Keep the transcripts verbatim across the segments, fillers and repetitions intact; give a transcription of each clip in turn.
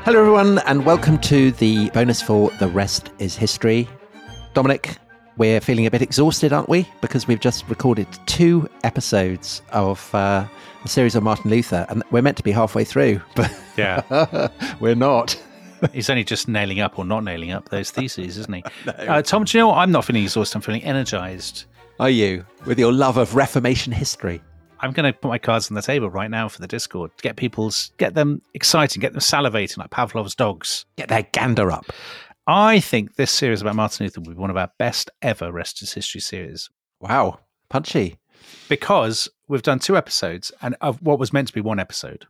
Hello, everyone, and welcome to the bonus for The Rest is History. Dominic, we're feeling a bit exhausted, aren't we? Because we've just recorded two episodes of uh, a series on Martin Luther, and we're meant to be halfway through, but yeah, we're not. He's only just nailing up or not nailing up those theses, isn't he? No. uh, Tom, do you know what? I'm not feeling exhausted. I'm feeling energized. Are you? With your love of Reformation history? I'm going to put my cards on the table right now for the Discord to get people's, get them excited, get them salivating like Pavlov's dogs. Get their gander up. I think this series about Martin Luther will be one of our best ever Rest is History series. Wow. Punchy. Because we've done two episodes and of what was meant to be one episode.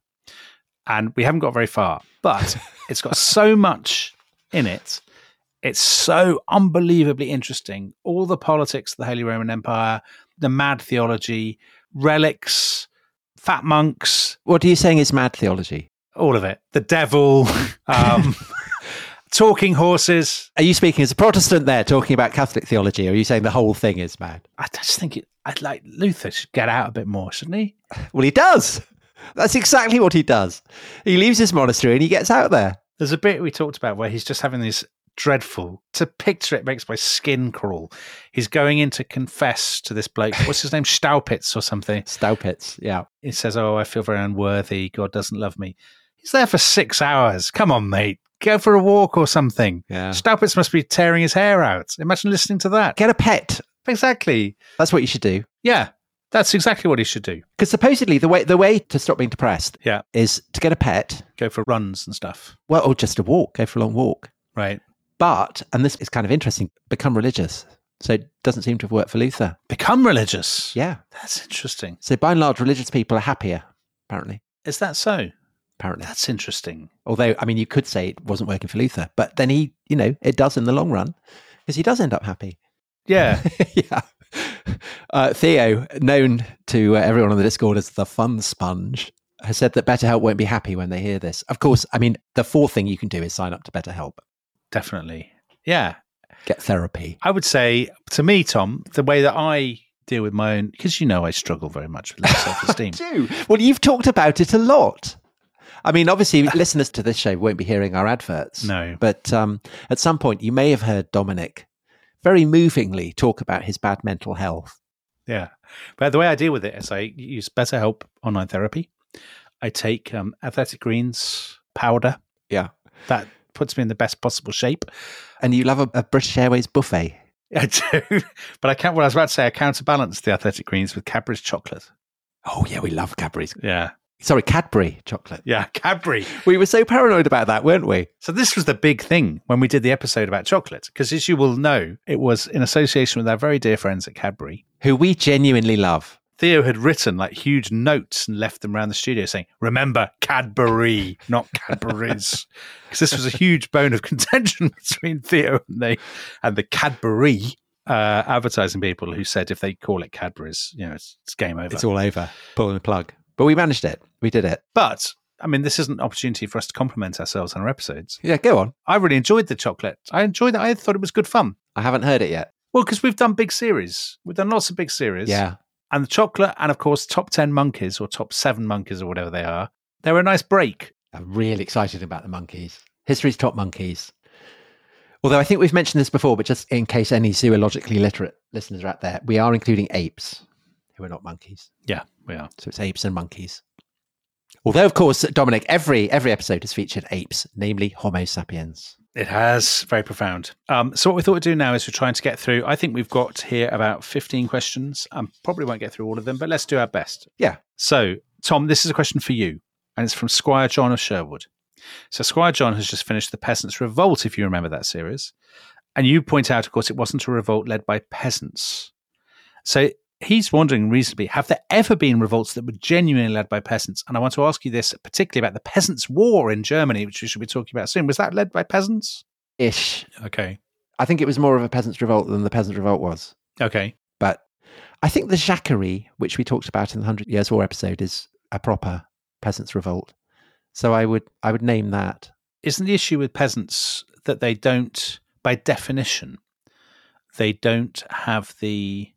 And we haven't got very far, but it's got so much in it. It's so unbelievably interesting. All the politics of the Holy Roman Empire, the mad theology, relics, fat monks. What are you saying is mad theology? All of it. The devil, um, talking horses. Are you speaking as a Protestant there, talking about Catholic theology, or are you saying the whole thing is mad? I just think it, I'd like Luther should get out a bit more, shouldn't he? Well, he does. That's exactly what he does. He leaves his monastery and he gets out there. There's a bit we talked about where he's just having these dreadful, to picture it makes my skin crawl. He's going in to confess to this bloke. What's his name? Staupitz or something. Staupitz, yeah. He says, oh, I feel very unworthy. God doesn't love me. He's there for six hours. Come on, mate. Go for a walk or something. Yeah. Staupitz must be tearing his hair out. Imagine listening to that. Get a pet. Exactly. That's what you should do. Yeah. That's exactly what he should do. Because supposedly the way the way to stop being depressed yeah. is to get a pet. Go for runs and stuff. Well, or just a walk. Go for a long walk. Right. But, and this is kind of interesting, become religious. So it doesn't seem to have worked for Luther. Become religious? Yeah. That's interesting. So by and large, religious people are happier, apparently. Is that so? Apparently. That's interesting. Although, I mean, you could say it wasn't working for Luther, but then he, you know, it does in the long run, because he does end up happy. Yeah. yeah. Uh, Theo, known to uh, everyone on the Discord as the fun sponge, has said that BetterHelp won't be happy when they hear this. Of course, I mean, the fourth thing you can do is sign up to BetterHelp. Definitely. Yeah. Get therapy. I would say, to me, Tom, the way that I deal with my own, because you know I struggle very much with low self-esteem. I do. Well, you've talked about it a lot. I mean, obviously, listeners to this show won't be hearing our adverts. No. But um, at some point, you may have heard Dominic very movingly talk about his bad mental health. Yeah. But the way I deal with it is I use BetterHelp online therapy. I take um, Athletic Greens powder. Yeah. That puts me in the best possible shape. And you love a, a British Airways buffet. I do. But I can't, what I was about to say, I counterbalance the Athletic Greens with Cadbury's chocolate. Oh, yeah, we love Cadbury's. Yeah. Sorry, Cadbury chocolate. Yeah, Cadbury. We were so paranoid about that, weren't we? So this was the big thing when we did the episode about chocolate, because as you will know, it was in association with our very dear friends at Cadbury. Who we genuinely love. Theo had written like huge notes and left them around the studio saying, remember, Cadbury, not Cadbury's. Because this was a huge bone of contention between Theo and, they, and the Cadbury uh, advertising people who said if they call it Cadbury's, you know, it's, it's game over. It's all over. Pulling the plug. But we managed it. We did it. But, I mean, this isn't an opportunity for us to compliment ourselves on our episodes. Yeah, go on. I really enjoyed the chocolate. I enjoyed it. I thought it was good fun. I haven't heard it yet. Well, because we've done big series. We've done lots of big series. Yeah. And the chocolate, and of course, top ten monkeys or top seven monkeys or whatever they are. They were a nice break. I'm really excited about the monkeys. History's top monkeys. Although I think we've mentioned this before, but just in case any zoologically literate listeners are out there, we are including apes who are not monkeys. Yeah, we are. So it's apes and monkeys. Although, of course, Dominic, every every episode has featured apes, namely Homo sapiens. It has. Very profound. Um, so what we thought we'd do now is we're trying to get through, I think we've got here about fifteen questions. I um, probably won't get through all of them, but let's do our best. Yeah. So, Tom, this is a question for you, and it's from Squire John of Sherwood. So Squire John has just finished The Peasants' Revolt, if you remember that series. And you point out, of course, it wasn't a revolt led by peasants. So he's wondering reasonably, have there ever been revolts that were genuinely led by peasants? And I want to ask you this, particularly about the Peasants' War in Germany, which we should be talking about soon. Was that led by peasants? Ish. Okay. I think it was more of a peasants' revolt than the Peasants' Revolt was. Okay. But I think the Jacquerie, which we talked about in the Hundred Years' War episode, is a proper peasants' revolt. So I would I would name that. Isn't the issue with peasants that they don't, by definition, they don't have the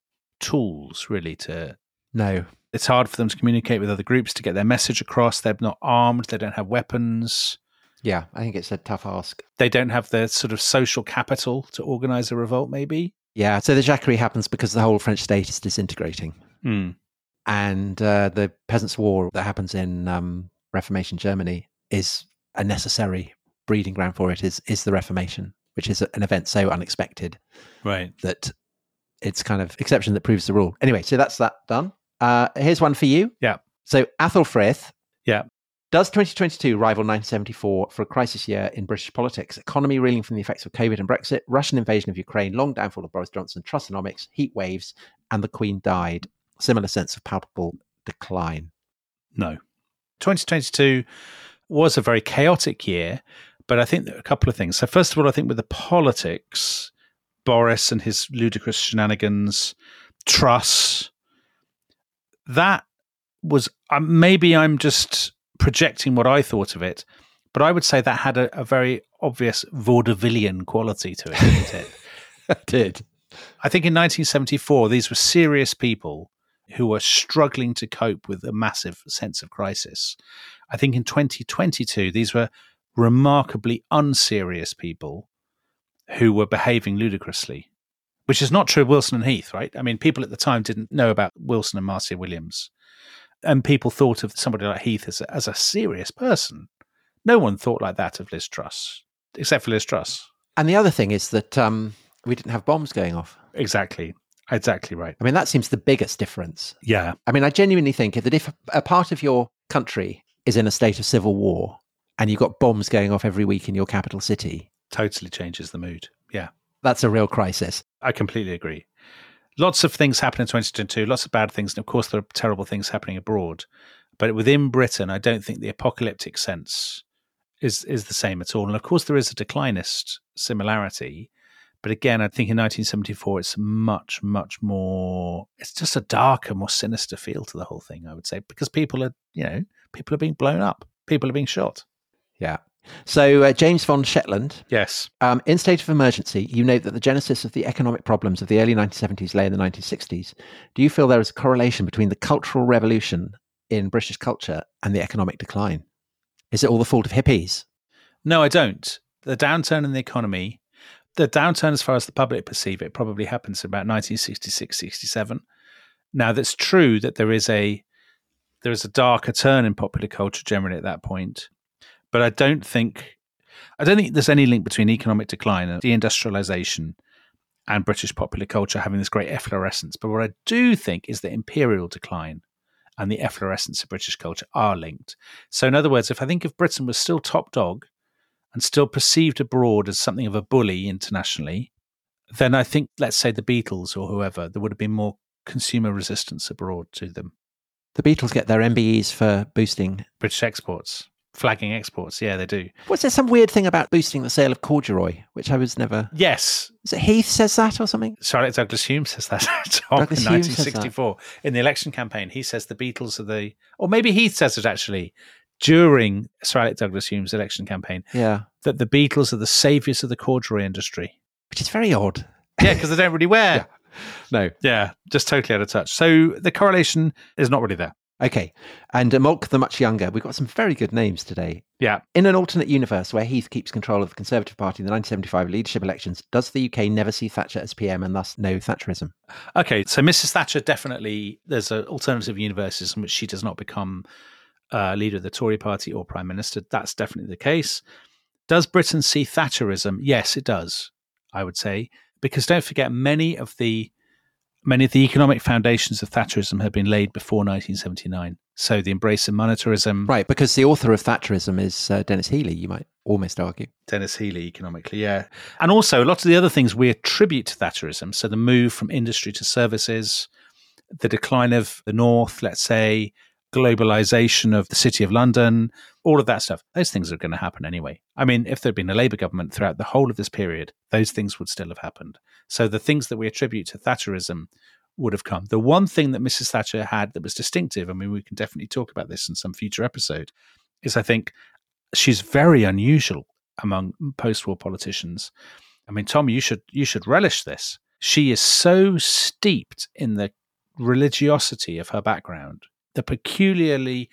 tools really to... No. It's hard for them to communicate with other groups, to get their message across. They're not armed. They don't have weapons. Yeah, I think it's a tough ask. They don't have the sort of social capital to organize a revolt, maybe. Yeah, so the Jacquerie happens because the whole French state is disintegrating. Mm. And uh, the Peasants' War that happens in um, Reformation Germany is a necessary breeding ground for it, is, is the Reformation, which is an event so unexpected Right. that it's kind of exception that proves the rule. Anyway, so that's that done. Uh, here's one for you. Yeah. So Athelfrith. Yeah. Does twenty twenty-two rival nineteen seventy-four for a crisis year in British politics? Economy reeling from the effects of COVID and Brexit, Russian invasion of Ukraine, long downfall of Boris Johnson, Trussonomics, heat waves, and the Queen died. Similar sense of palpable decline. No. twenty twenty-two was a very chaotic year, but I think there are a couple of things. So first of all, I think with the politics, Boris and his ludicrous shenanigans, Truss, that was, uh, maybe I'm just projecting what I thought of it, but I would say that had a, a very obvious vaudevillian quality to it, didn't it? It did. I think in nineteen seventy-four, these were serious people who were struggling to cope with a massive sense of crisis. I think in twenty twenty-two, these were remarkably unserious people who were behaving ludicrously, which is not true of Wilson and Heath, right? I mean, people at the time didn't know about Wilson and Marcia Williams. And people thought of somebody like Heath as a, as a serious person. No one thought like that of Liz Truss, except for Liz Truss. And the other thing is that um, we didn't have bombs going off. Exactly. Exactly right. I mean, that seems the biggest difference. Yeah. I mean, I genuinely think that if a part of your country is in a state of civil war and you've got bombs going off every week in your capital city, totally changes the mood. Yeah. That's a real crisis. I completely agree. Lots of things happen in twenty twenty-two, lots of bad things. And of course, there are terrible things happening abroad. But within Britain, I don't think the apocalyptic sense is, is the same at all. And of course, there is a declinist similarity. But again, I think in nineteen seventy-four, it's much, much more, it's just a darker, more sinister feel to the whole thing, I would say, because people are, you know, people are being blown up. People are being shot. Yeah. So uh, James von Shetland. Yes. Um, in state of emergency, you note that the genesis of the economic problems of the early nineteen seventies lay in the nineteen sixties. Do you feel there is a correlation between the cultural revolution in British culture and the economic decline? Is it all the fault of hippies? No, I don't. The downturn in the economy, the downturn as far as the public perceive it, probably happens in about nineteen sixty-six, sixty-seven. Now, that's true that there is a there is a darker turn in popular culture generally at that point. But I don't think I don't think there's any link between economic decline and deindustrialization and British popular culture having this great efflorescence. But what I do think is that imperial decline and the efflorescence of British culture are linked. So in other words, if I think if Britain was still top dog and still perceived abroad as something of a bully internationally, then I think, let's say the Beatles or whoever, there would have been more consumer resistance abroad to them. The Beatles get their M B Es for boosting British exports. Flagging exports, yeah, they do. Was there some weird thing about boosting the sale of corduroy, which I was never... Yes. Is it Heath says that or something? Charlotte Douglas Hume says that, Tom, Douglas in Hume nineteen sixty-four. In the election campaign, he says the Beatles are the... Or maybe Heath says it, actually, during Charlotte Douglas Hume's election campaign. Yeah. That the Beatles are the saviours of the corduroy industry. Which is very odd. Yeah, because they don't really wear. Yeah. No. Yeah, just totally out of touch. So the correlation is not really there. Okay. And uh, Molk the Much Younger. We've got some very good names today. Yeah. In an alternate universe where Heath keeps control of the Conservative Party in the nineteen seventy-five leadership elections, does the U K never see Thatcher as P M and thus no Thatcherism? Okay, so Missus Thatcher definitely, there's an alternative universes in which she does not become uh, leader of the Tory party or Prime Minister. That's definitely the case. Does Britain see Thatcherism? Yes, it does, I would say. Because don't forget, many of the Many of the economic foundations of Thatcherism had been laid before nineteen seventy-nine. So the embrace of monetarism. Right, because the author of Thatcherism is uh, Dennis Healey, you might almost argue. Dennis Healey, economically, yeah. And also, a lot of the other things we attribute to Thatcherism, so the move from industry to services, the decline of the North, let's say, globalization of the City of London, all of that stuff, those things are going to happen anyway. I mean, if there'd been a Labour government throughout the whole of this period, those things would still have happened. So the things that we attribute to Thatcherism would have come. The one thing that Missus Thatcher had that was distinctive, I mean, we can definitely talk about this in some future episode, is I think she's very unusual among post-war politicians. I mean, Tom, you should you should relish this. She is so steeped in the religiosity of her background, the peculiarly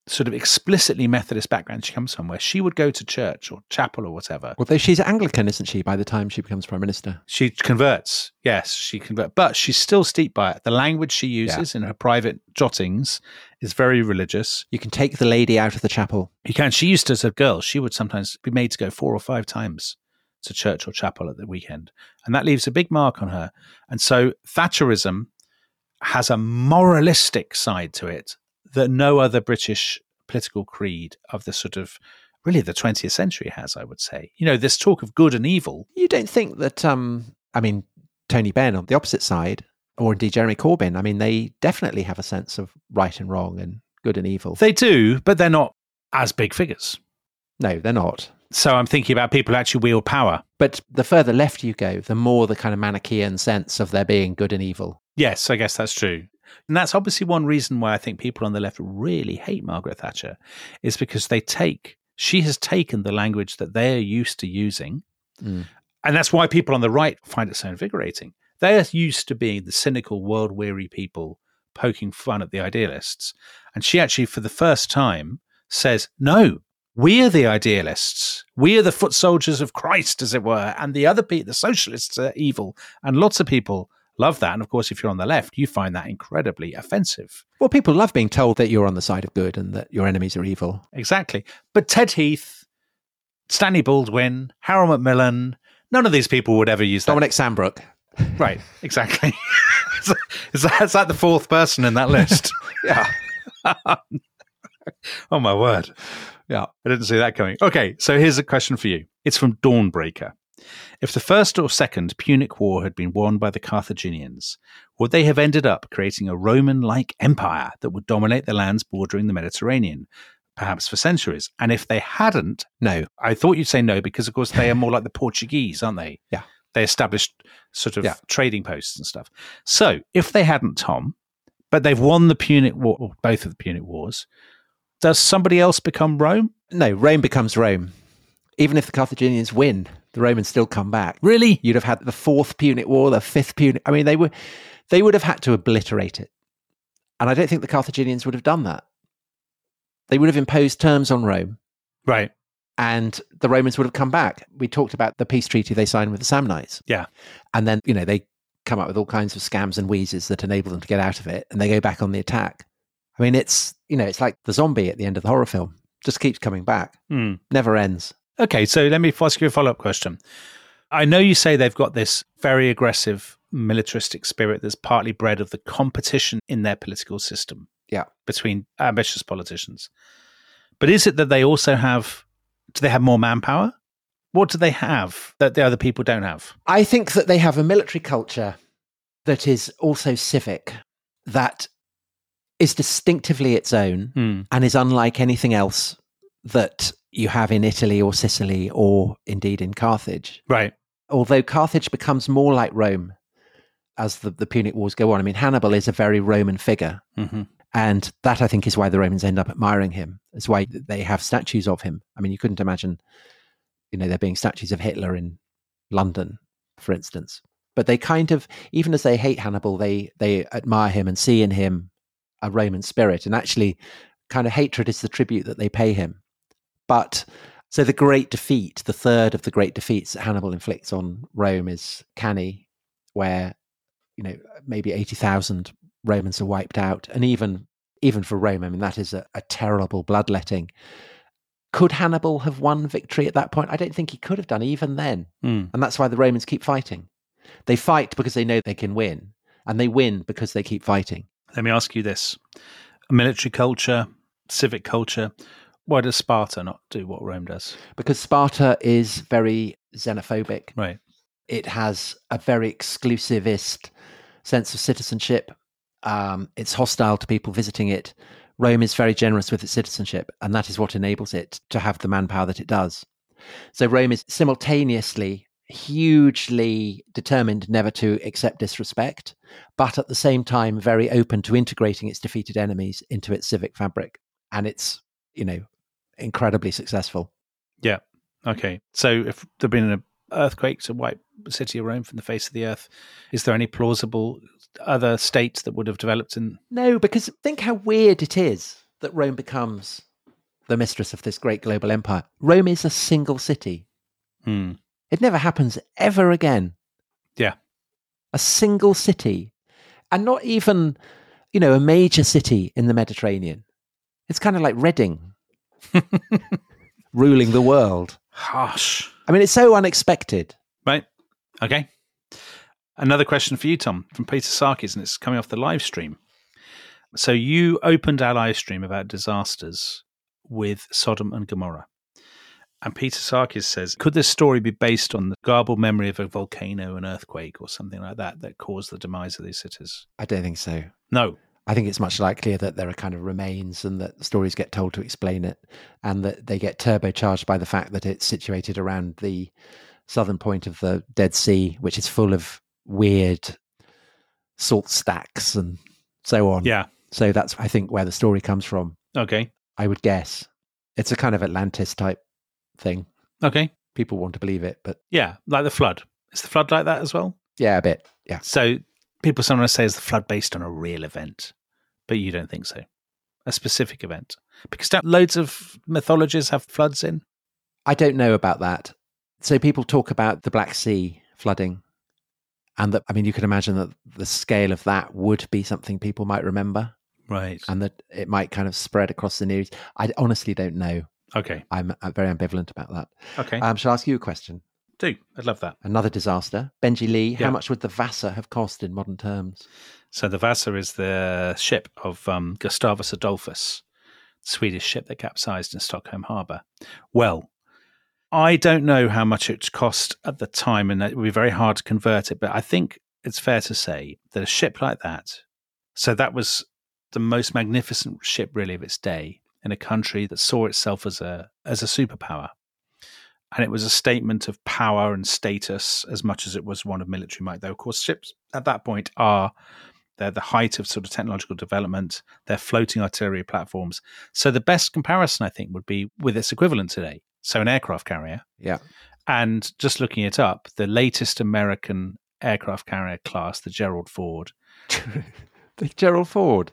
sort of explicitly Methodist background she comes from, where she would go to church or chapel or whatever. Although she's Anglican, isn't she, by the time she becomes Prime Minister? She converts. Yes, she converts. But she's still steeped by it. The language she uses yeah. in her private jottings is very religious. You can take the lady out of the chapel. You can. She used to, as a girl, she would sometimes be made to go four or five times to church or chapel at the weekend. And that leaves a big mark on her. And so Thatcherism has a moralistic side to it that no other British political creed of the sort of, really the twentieth century has, I would say. You know, this talk of good and evil. You don't think that, um, I mean, Tony Benn on the opposite side, or indeed Jeremy Corbyn, I mean, they definitely have a sense of right and wrong and good and evil. They do, but they're not as big figures. No, they're not. So I'm thinking about people who actually wield power. But the further left you go, the more the kind of Manichaean sense of there being good and evil. Yes, I guess that's true. And that's obviously one reason why I think people on the left really hate Margaret Thatcher, is because they take, she has taken the language that they're used to using. Mm. And that's why people on the right find it so invigorating. They're used to being the cynical, world-weary people poking fun at the idealists. And she actually, for the first time, says, no, we are the idealists. We are the foot soldiers of Christ, as it were. And the other people, the socialists, are evil. And lots of people love that. And of course, if you're on the left, you find that incredibly offensive. Well, people love being told that you're on the side of good and that your enemies are evil. Exactly. But Ted Heath, Stanley Baldwin, Harold Macmillan, none of these people would ever use that. Dominic Sandbrook. Right, exactly. is, that, is that the fourth person in that list? Yeah. Oh, my word. Yeah. I didn't see that coming. Okay, so here's a question for you. It's from Dawnbreaker. If the First or Second Punic War had been won by the Carthaginians, would they have ended up creating a Roman-like empire that would dominate the lands bordering the Mediterranean, perhaps for centuries? And if they hadn't, no. I thought you'd say no, because, of course, they are more like the Portuguese, aren't they? Yeah. They established sort of yeah. trading posts and stuff. So if they hadn't, Tom, but they've won the Punic War, or both of the Punic Wars, does somebody else become Rome? No, Rome becomes Rome. Even if the Carthaginians win, the Romans still come back. Really? You'd have had the fourth Punic War, the fifth Punic. I mean, they were, they would have had to obliterate it. And I don't think the Carthaginians would have done that. They would have imposed terms on Rome. Right. And the Romans would have come back. We talked about the peace treaty they signed with the Samnites. Yeah. And then, you know, they come up with all kinds of scams and wheezes that enable them to get out of it. And they go back on the attack. I mean, it's, you know, it's like the zombie at the end of the horror film. Just keeps coming back. Mm. Never ends. Okay, so let me ask you a follow-up question. I know you say they've got this very aggressive militaristic spirit that's partly bred of the competition in their political system. Yeah. Between ambitious politicians. But is it that they also have, do they have more manpower? What do they have that the other people don't have? I think that they have a military culture that is also civic, that is distinctively its own mm. and is unlike anything else that you have in Italy or Sicily or indeed in Carthage. Right. Although Carthage becomes more like Rome as the, the Punic Wars go on. I mean, Hannibal is a very Roman figure. Mm-hmm. And that, I think, is why the Romans end up admiring him. It's why they have statues of him. I mean, you couldn't imagine, you know, there being statues of Hitler in London, for instance. But they kind of, even as they hate Hannibal, they they admire him and see in him a Roman spirit. And actually, kind of hatred is the tribute that they pay him. But so the great defeat, the third of the great defeats that Hannibal inflicts on Rome is Cannae, where, you know, maybe eighty thousand Romans are wiped out. And even even for Rome, I mean, that is a, a terrible bloodletting. Could Hannibal have won victory at that point? I don't think he could have done, even then. Mm. And that's why the Romans keep fighting. They fight because they know they can win. And they win because they keep fighting. Let me ask you this. Military culture, civic culture, why does Sparta not do what Rome does? Because Sparta is very xenophobic. Right. It has a very exclusivist sense of citizenship. Um, it's hostile to people visiting it. Rome is very generous with its citizenship, and that is what enables it to have the manpower that it does. So Rome is simultaneously hugely determined never to accept disrespect, but at the same time very open to integrating its defeated enemies into its civic fabric. And it's, you know, incredibly successful. Yeah. Okay. So if there'd been an earthquake to wipe the city of Rome from the face of the earth, is there any plausible other states that would have developed in? No, because think how weird it is. that Rome becomes the mistress of this great global empire. Rome is a single city. Hmm. It never happens ever again. Yeah. A single city. And not even, you know, a major city in the Mediterranean. It's kind of like Reading ruling the world. Harsh. I mean, it's so unexpected. Right. Okay. Another question for you, Tom, from Peter Sarkis, and it's coming off the live stream. So you opened our live stream about disasters with Sodom and Gomorrah. And Peter Sarkis says, could this story be based on the garbled memory of a volcano, an earthquake, or something like that that caused the demise of these cities? I don't think so. No. I think it's much likelier that there are kind of remains and that stories get told to explain it, and that they get turbocharged by the fact that it's situated around the southern point of the Dead Sea, which is full of weird salt stacks and so on. Yeah. So that's, I think, where the story comes from. Okay. I would guess. It's a kind of Atlantis type thing. Okay. People want to believe it, but Yeah, like the flood. Is the flood like that as well? yeah, a bit. Yeah. So people sometimes say, is the flood based on a real event? But you don't think so. A specific event. Because don't loads of mythologies have floods in? I don't know about that. So people talk about the Black Sea flooding, and that, I mean, you could imagine that the scale of that would be something people might remember, Right. and that it might kind of spread across the news. I honestly don't know. Okay. I'm, I'm very ambivalent about that. Okay. Um, shall I ask you a question? Do. I'd love that. Another disaster. Benji Lee, Yeah. how much would the Vasa have cost in modern terms? So the Vasa is the ship of um, Gustavus Adolphus, Swedish ship that capsized in Stockholm Harbour. Well, I don't know how much it cost at the time, and it would be very hard to convert it, but I think it's fair to say that a ship like that, so that was the most magnificent ship really of its day in a country that saw itself as a as a superpower. And it was a statement of power and status as much as it was one of military might. Though, of course, ships at that point are they're the height of sort of technological development. They're floating artillery platforms. So the best comparison, I think, would be with its equivalent today. So an aircraft carrier. Yeah. And just looking it up, the latest American aircraft carrier class, the Gerald Ford. The Gerald Ford.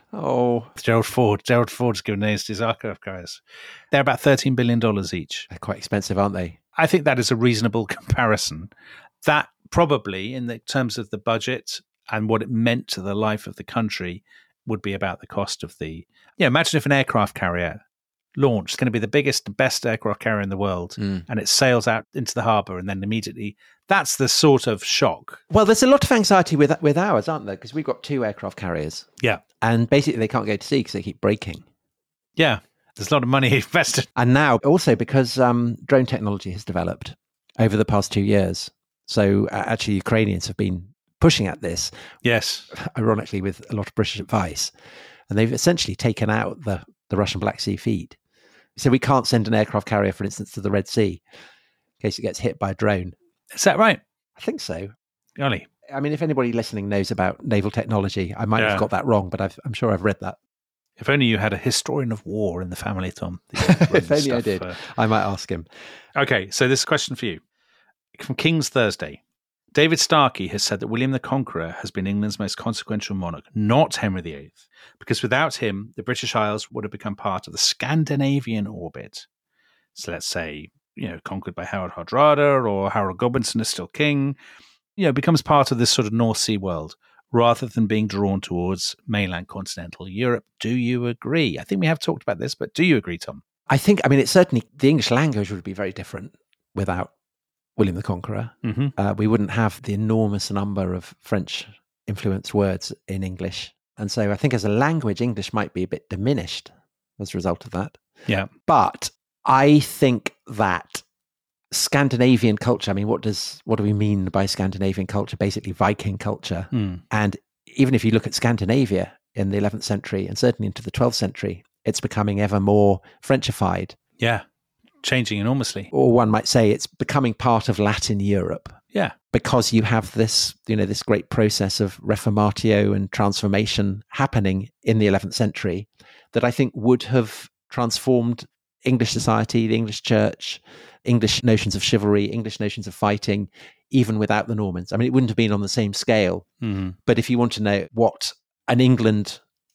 Oh. Gerald Ford. Gerald Ford's given names to his aircraft carriers. They're about thirteen billion dollars each. They're quite expensive, aren't they? I think that is a reasonable comparison. That probably, in the terms of the budget and what it meant to the life of the country, would be about the cost of the... Yeah, imagine if an aircraft carrier launched, going to be the biggest and best aircraft carrier in the world, Mm. and it sails out into the harbour and then immediately... That's the sort of shock. Well, there's a lot of anxiety with with ours, aren't there? Because we've got two aircraft carriers. Yeah. And basically they can't go to sea because they keep breaking. Yeah. There's a lot of money invested. And now also because um, drone technology has developed over the past two years. So uh, actually Ukrainians have been pushing at this, Yes. ironically, with a lot of British advice. And they've essentially taken out the, the Russian Black Sea fleet. So we can't send an aircraft carrier, for instance, to the Red Sea in case it gets hit by a drone. Is that right? I think so. Golly. I mean, if anybody listening knows about naval technology, I might Yeah. have got that wrong, but I've, I'm sure I've read that. If only you had a historian of war in the family, Tom. If only I did. Uh, I might ask him. Okay, so this is a question for you. From King's Thursday. David Starkey has said that William the Conqueror has been England's most consequential monarch, not Henry the Eighth, because without him, the British Isles would have become part of the Scandinavian orbit. So let's say, you know, conquered by Harold Hardrada, or Harold Godwinson is still king, you know, becomes part of this sort of North Sea world rather than being drawn towards mainland continental Europe. Do you agree? I think we have talked about this, but do you agree, Tom? I think, I mean, it's certainly, the English language would be very different without William the Conqueror. Mm-hmm. Uh, we wouldn't have the enormous number of French influenced words in English. And so I think as a language, English might be a bit diminished as a result of that. Yeah. But I think that Scandinavian culture, I mean, what does what do we mean by Scandinavian culture? Basically Viking culture. Mm. And even if you look at Scandinavia in the eleventh century and certainly into the twelfth century, it's becoming ever more Frenchified. Yeah. Changing enormously. Or one might say it's becoming part of Latin Europe. Yeah. Because you have this, you know, this great process of reformatio and transformation happening in the eleventh century that I think would have transformed English society, the English church, English notions of chivalry, English notions of fighting, even without the Normans. I mean, it wouldn't have been on the same scale. Mm-hmm. But if you want to know what an England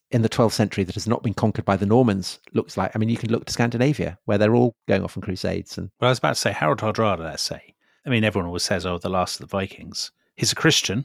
in the twelfth century that has not been conquered by the Normans looks like. I mean, you can look to Scandinavia, where they're all going off on crusades. And Well, I was about to say, Harold Hardrada, let's say. I mean, everyone always says, oh, the last of the Vikings. He's a Christian,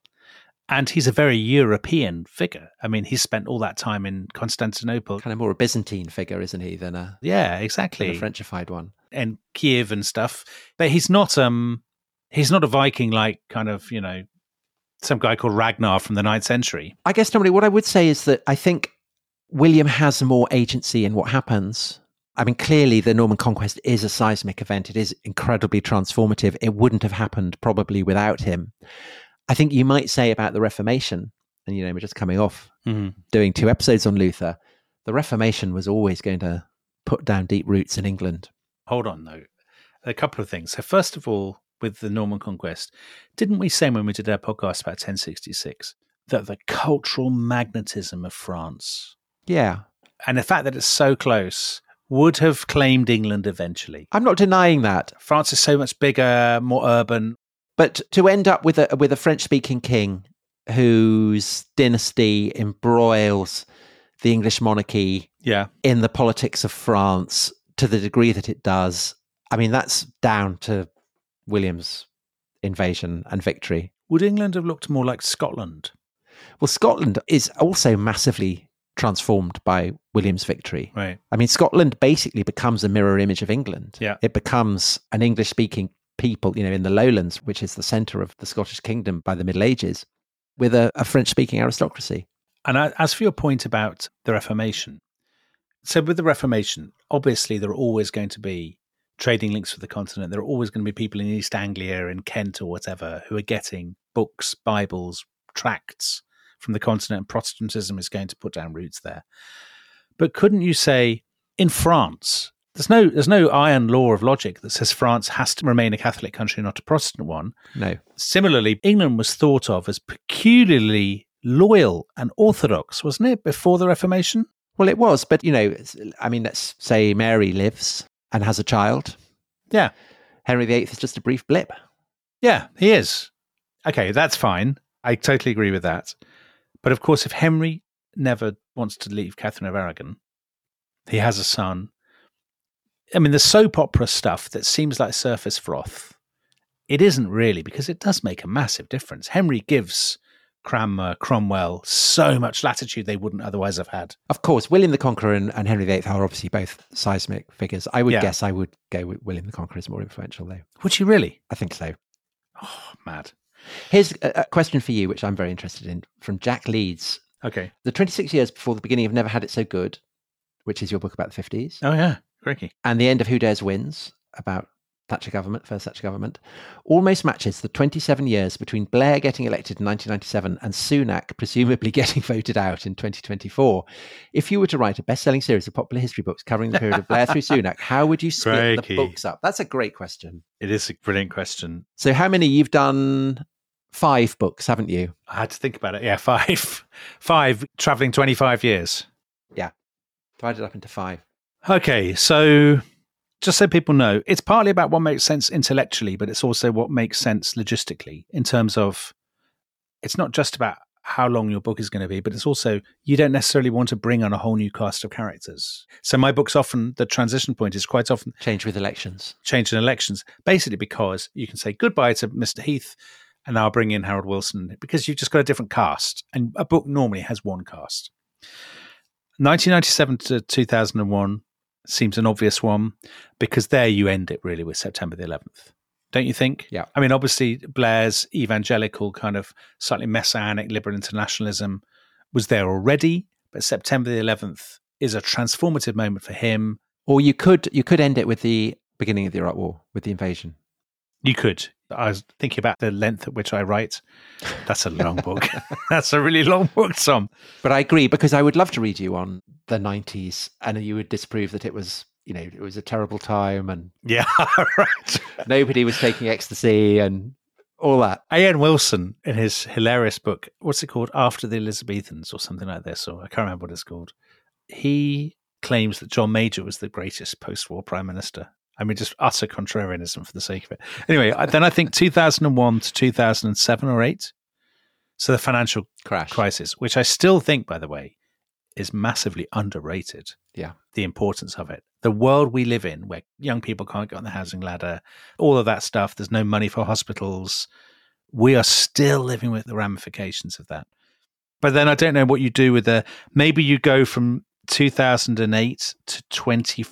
and he's a very European figure. I mean, he's spent all that time in Constantinople. kind of more a Byzantine figure, isn't he, than a, Yeah, than exactly. a Frenchified one. And Kiev and stuff. But he's not um he's not a Viking like kind of, you know, some guy called Ragnar from the ninth century. I guess, Dominic, what I would say is that I think William has more agency in what happens. I mean, clearly the Norman conquest is a seismic event. It is incredibly transformative. It wouldn't have happened probably without him. I think you might say about the Reformation, and, you know, we're just coming off Mm-hmm. doing two episodes on Luther, the Reformation was always going to put down deep roots in England. Hold on, though. A couple of things. So first of all, with the Norman conquest, didn't we say when we did our podcast about ten sixty-six that the cultural magnetism of France Yeah. and the fact that it's so close would have claimed England eventually? I'm not denying that. France is so much bigger, more urban. But to end up with a with a French-speaking king whose dynasty embroils the English monarchy Yeah. in the politics of France to the degree that it does, I mean, that's down to William's invasion and victory. Would England have looked more like Scotland? Well, Scotland is also massively transformed by William's victory. Right. I mean, Scotland basically becomes a mirror image of England. Yeah. It becomes an English-speaking people, you know, in the lowlands, which is the centre of the Scottish kingdom by the Middle Ages, with a, a French-speaking aristocracy. And as for your point about the Reformation, so with the Reformation, obviously there are always going to be trading links with the continent. There are always going to be people in East Anglia, in Kent or whatever, who are getting books, Bibles, tracts from the continent, and Protestantism is going to put down roots there. But couldn't you say in France, there's no there's no iron law of logic that says France has to remain a Catholic country, not a Protestant one. No. Similarly, England was thought of as peculiarly loyal and orthodox, wasn't it, before the Reformation? Well, it was, but, you know, I mean, let's say Mary lives and has a child. Yeah. Henry the Eighth is just a brief blip. Yeah, he is. Okay, that's fine. I totally agree with that. But of course, if Henry never wants to leave Catherine of Aragon, he has a son. I mean, the soap opera stuff that seems like surface froth, it isn't really, because it does make a massive difference. Henry gives Cranmer, Cromwell so much latitude they wouldn't otherwise have had. Of course, William the Conqueror and, and Henry the Eighth are obviously both seismic figures. I would Yeah. guess I would go with William the Conqueror is more influential, though. Would you really? I think so. Oh, mad. Here's a, a question for you, which I'm very interested in, from Jack Leeds. Okay. The twenty-six years before the beginning of Never Had It So Good, which is your book about the fifties, Oh, yeah. Crikey. and the end of Who Dares Wins, about Thatcher government, first Thatcher government, almost matches the twenty-seven years between Blair getting elected in nineteen ninety-seven and Sunak presumably getting voted out in twenty twenty-four. If you were to write a best-selling series of popular history books covering the period of Blair through Sunak, how would you split Crikey. the books up? That's a great question. It is a brilliant question. So how many? You've done five books, haven't you? I had to think about it. Yeah, five. Five, traveling twenty-five years. Divided up into five. Okay, so just so people know, it's partly about what makes sense intellectually, but it's also what makes sense logistically in terms of it's not just about how long your book is going to be, but it's also you don't necessarily want to bring on a whole new cast of characters. So my book's often, the transition point is quite often Change with elections. change in elections, basically because you can say goodbye to Mister Heath and now bring in Harold Wilson because you've just got a different cast. And a book normally has one cast. nineteen ninety-seven to two thousand one seems an obvious one because there you end it really with September the eleventh. Don't you think? Yeah. I mean, obviously Blair's evangelical kind of slightly messianic liberal internationalism was there already, but September the eleventh is a transformative moment for him. Or you could you could end it with the beginning of the Iraq War, with the invasion. You could. I was thinking about the length at which I write. That's a long book. That's a really long book, Tom. But I agree, because I would love to read you on the nineties, and you would disprove that it was, you know, it was a terrible time and Yeah, right. nobody was taking ecstasy and all that. A N Wilson, in his hilarious book, what's it called? After the Elizabethans or something like this, or I can't remember what it's called. He claims that John Major was the greatest post-war prime minister. I mean, just utter contrarianism for the sake of it. Anyway, then I think two thousand one to two thousand seven or eight. So the financial Crash. crisis, which I still think, by the way, is massively underrated. Yeah. The importance of it. The world we live in, where young people can't get on the housing ladder, all of that stuff, there's no money for hospitals. We are still living with the ramifications of that. But then I don't know what you do with the, maybe you go from two thousand eight to twenty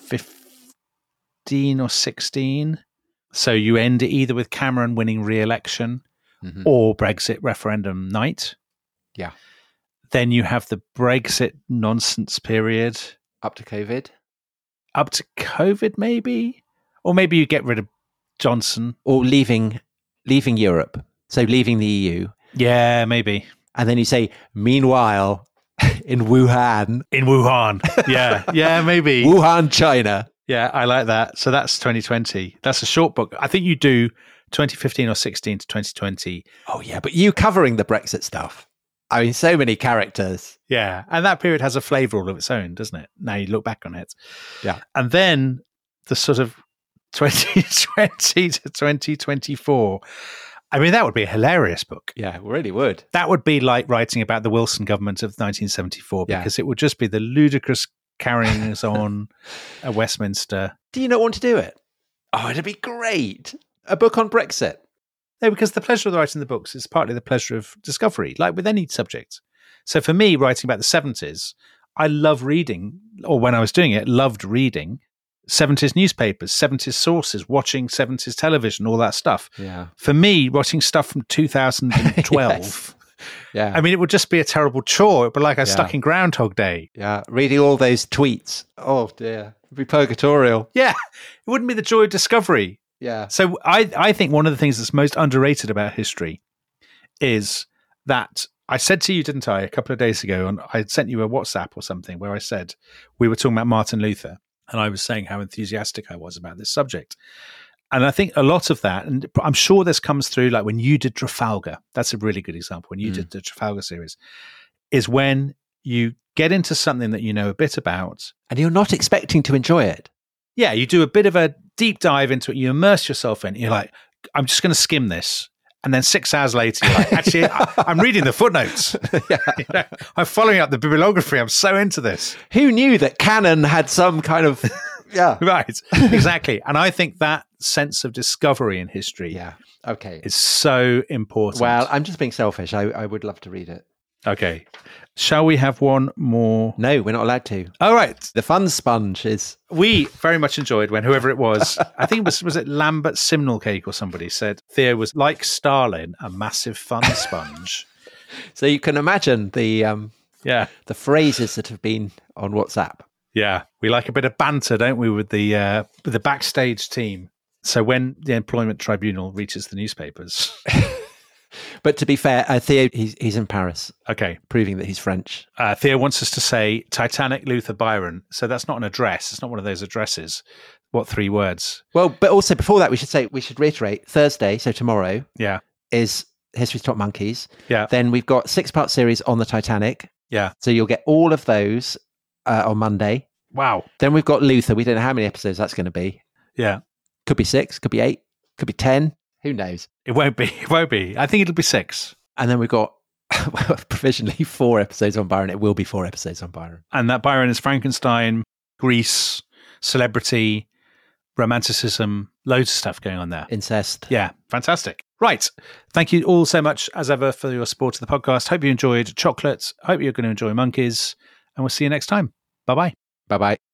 fifteen or sixteen. So you end it either with Cameron winning re-election mm-hmm. or Brexit referendum night. Yeah. Then you have the Brexit nonsense period. Up to COVID. Up to COVID, maybe? Or maybe you get rid of Johnson. Or leaving leaving Europe. So leaving the E U. Yeah, maybe. And then you say, meanwhile, in Wuhan. In Wuhan. Yeah, yeah, maybe. Wuhan, China. Yeah, I like that. So that's twenty twenty. That's a short book. I think you do twenty fifteen or sixteen to twenty twenty. Oh, yeah, but you covering the Brexit stuff. I mean, so many characters. Yeah, and that period has a flavour all of its own, doesn't it? Now you look back on it. Yeah. And then the sort of twenty twenty to twenty twenty-four. I mean, that would be a hilarious book. Yeah, it really would. That would be like writing about the Wilson government of nineteen seventy-four because yeah. it would just be the ludicrous carrying us on at Westminster. Do you not want to do it? Oh, it'd be great. A book on Brexit. No, because the pleasure of writing the books is partly the pleasure of discovery, like with any subject. So for me, writing about the seventies, I love reading, or when I was doing it, loved reading seventies newspapers, seventies sources, watching seventies television, all that stuff. Yeah. For me, watching stuff from two thousand twelve, yes. yeah. I mean, it would just be a terrible chore. It'd be like I was yeah. stuck in Groundhog Day. Yeah, reading all those tweets. Oh, dear. It'd be purgatorial. Yeah, it wouldn't be the joy of discovery. Yeah. So I, I think one of the things that's most underrated about history is that I said to you, didn't I, a couple of days ago, and I sent you a WhatsApp or something where I said we were talking about Martin Luther, and I was saying how enthusiastic I was about this subject. And I think a lot of that, and I'm sure this comes through, like when you did Trafalgar, that's a really good example, when you mm. did the Trafalgar series, is when you get into something that you know a bit about. And you're not expecting to enjoy it. Yeah, you do a bit of a deep dive into it, you immerse yourself in it, you're like, I'm just going to skim this. And then six hours later, you're like, actually, I, I'm reading the footnotes. Yeah. You know, I'm following up the bibliography. I'm so into this. Who knew that canon had some kind of... Yeah. Right. Exactly. And I think that sense of discovery in history yeah. okay. is so important. Well, I'm just being selfish. I, I would love to read it. Okay. Shall we have one more? No, we're not allowed to. All right. The fun sponge is... We very much enjoyed when whoever it was, I think it was, was it Lambert Simnel Cake or somebody said Theo was like Stalin, a massive fun sponge. So you can imagine the um, yeah the phrases that have been on WhatsApp. Yeah, we like a bit of banter, don't we, with the uh, with the backstage team. So when the Employment Tribunal reaches the newspapers... But to be fair, uh, Theo, he's, he's in Paris. Okay. Proving that he's French. Uh, Theo wants us to say Titanic, Luther, Byron. So that's not an address. It's not one of those addresses. What three words? Well, but also before that, we should say, we should reiterate, Thursday, so tomorrow, yeah, is History's Top Monkeys. Yeah. Then we've got six-part series on the Titanic. Yeah. So you'll get all of those uh, on Monday. Wow. Then we've got Luther. We don't know how many episodes that's going to be. Yeah. Could be six, could be eight, could be ten. Who knows? It won't be. It won't be. I think it'll be six. And then we've got provisionally four episodes on Byron. It will be four episodes on Byron. And that Byron is Frankenstein, Greece, celebrity, romanticism, loads of stuff going on there. Incest. Yeah, fantastic. Right. Thank you all so much, as ever, for your support of the podcast. Hope you enjoyed Chocolates. Hope you're going to enjoy Monkeys. And we'll see you next time. Bye-bye. Bye-bye.